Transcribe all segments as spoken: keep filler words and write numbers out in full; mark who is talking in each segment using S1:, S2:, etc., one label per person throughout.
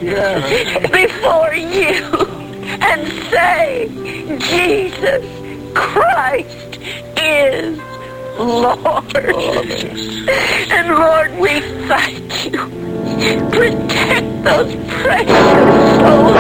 S1: before you and say, Jesus Christ is Lord. And Lord, we thank you. Protect those precious souls.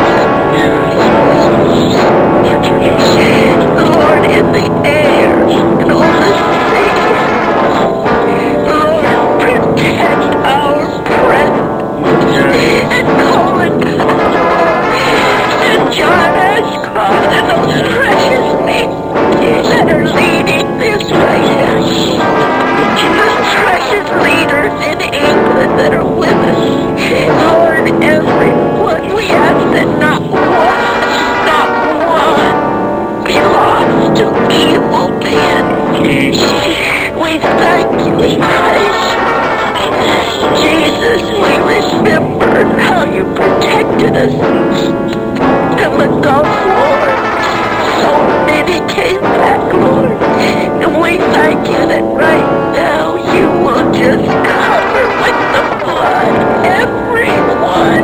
S1: Lord, in the air and on the sea. Lord, protect our presence and call it out. And John Ashcroft and those precious men that are leading this right now. Those precious leaders in England that are with us. Lord, everyone, we ask that not one, not one be lost to evil men. We thank you and praise you. Jesus, we remember how you protected us in the Gulf War. So many came back, Lord. And we thank you that right now you will just cover with the blood everyone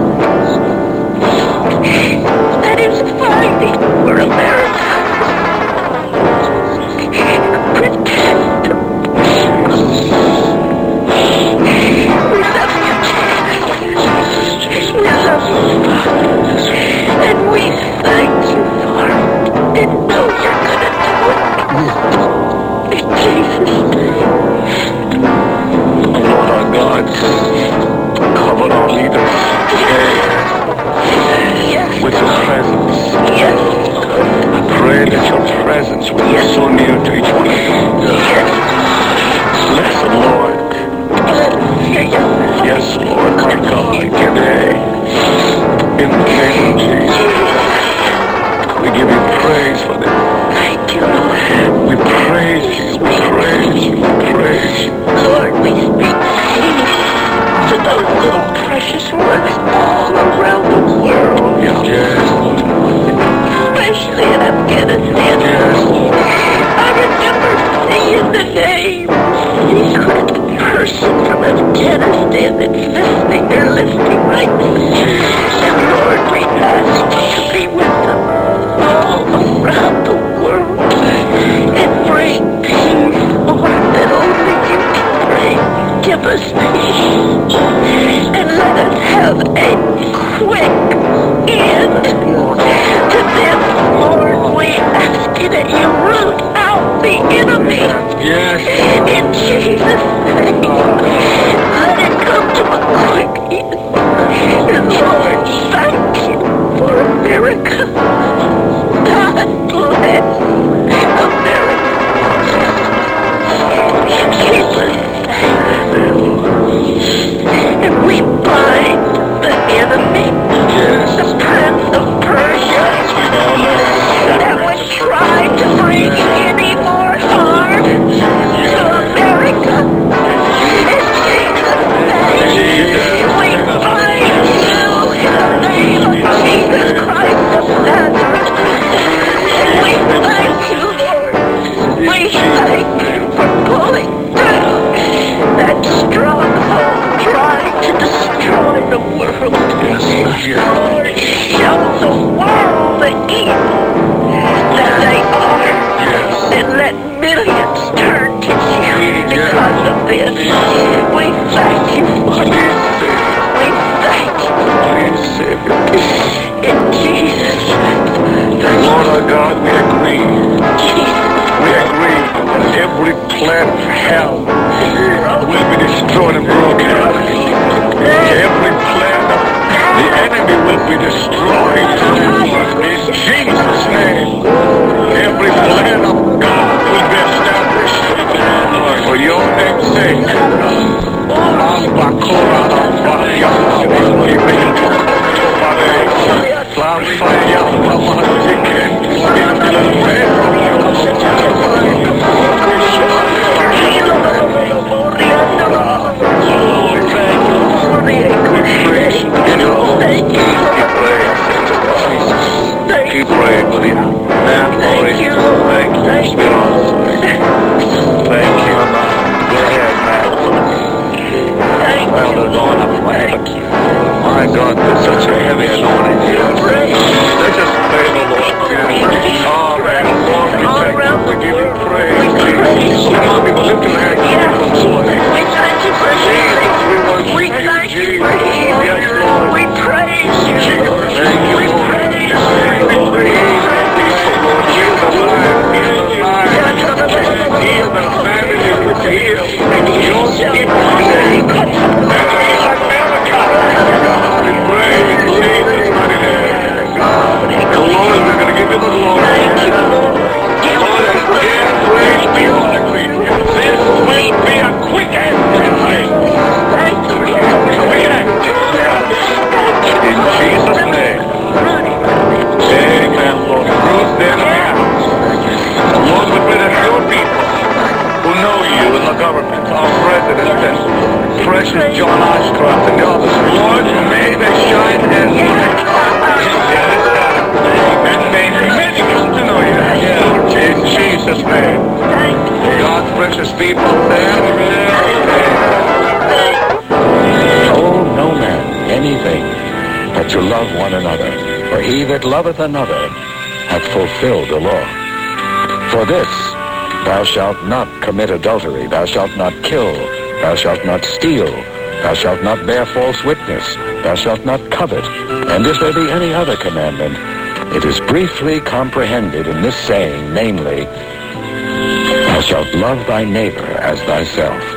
S1: that is fighting for America. Protect them. We love you, Jesus. We love you, Father. And we thank you for it. And know you're going to do it. In Jesus' name.
S2: Lord our God, cover our leaders today
S1: Yes.
S2: with your presence.
S1: Yes.
S2: I pray that your presence will be so near to each one of them.
S1: Yes.
S2: Bless them, Lord. Yes, Lord, my God, today, in the name of Jesus, we give you praise for them.
S1: Thank you, Lord.
S2: We praise you, we praise you, we praise you.
S1: Lord, we speak peace to those little precious ones all around the world.
S2: Yes,
S1: Especially in Afghanistan.
S2: yes.
S1: I remember seeing the name. Secret person from Afghanistan that's listening. They're listening right now. And Lord, we ask you to be with them all around the world and bring peace, Lord, that only you can bring. Give us peace and let us have a quick end to this, Lord. We ask you that you root out the enemy.
S2: Yes.
S1: In Jesus' name. Let it come to a quick end. And Lord, thank you for America. God bless America. Keep us safe. And we bind the enemy, the Prince of Persia, that would try to bring any more harm to America. In Jesus' name, we bind you in the name of Jesus Christ of Nazareth. And we thank you, Lord. We thank you for pulling down that stronghold trying to destroy the world. Lord, show the world the evil that they are. And let millions turn to you because of this. We thank you for this. We thank you. In Jesus' name.
S2: Lord our God, we agree.
S1: Jesus.
S2: We agree that every plan of hell will be destroyed and broken. Every plan of the enemy will be destroyed. In Jesus' name, every plan of God will be established. For your name's sake. Keep praying, will you? Man,
S1: Thank you.
S2: Thank you.
S1: Thank you.
S2: Thank you. Go ahead, man.
S1: Thank
S2: Well,
S1: you.
S2: they're going up.
S1: Thank you.
S2: My God, there's such a heavy anointing here. Let's just pray the Lord. Oh, man, Lord, we thank you. We give you praise. Jesus. Come on, people, lift your hands.
S1: We thank you for healing. We thank you for healing. We praise you. We praise you.
S2: Heal the life, heal the life, heal the family, heal your people today. And heal America. We pray in Jesus' mighty name. The Lord, we're going to give you the glory. Lord, again, praise be on me. This will be a quick answer. Quick answer. In Jesus' name. Amen, Lord. Bruce, then I am. Lord, we pray that your people who know you in the government, our president and precious John Ashcroft and the others, Lord, may they shine as light in this time. And may many come to know you. In Jesus' name. God's precious people, amen.
S3: Owe no man anything but to love one another. For he that loveth another hath fulfilled the law. For this, thou shalt not commit adultery, thou shalt not kill, thou shalt not steal, thou shalt not bear false witness, thou shalt not covet. And if there be any other commandment, it is briefly comprehended in this saying, namely, thou shalt love thy neighbor as thyself.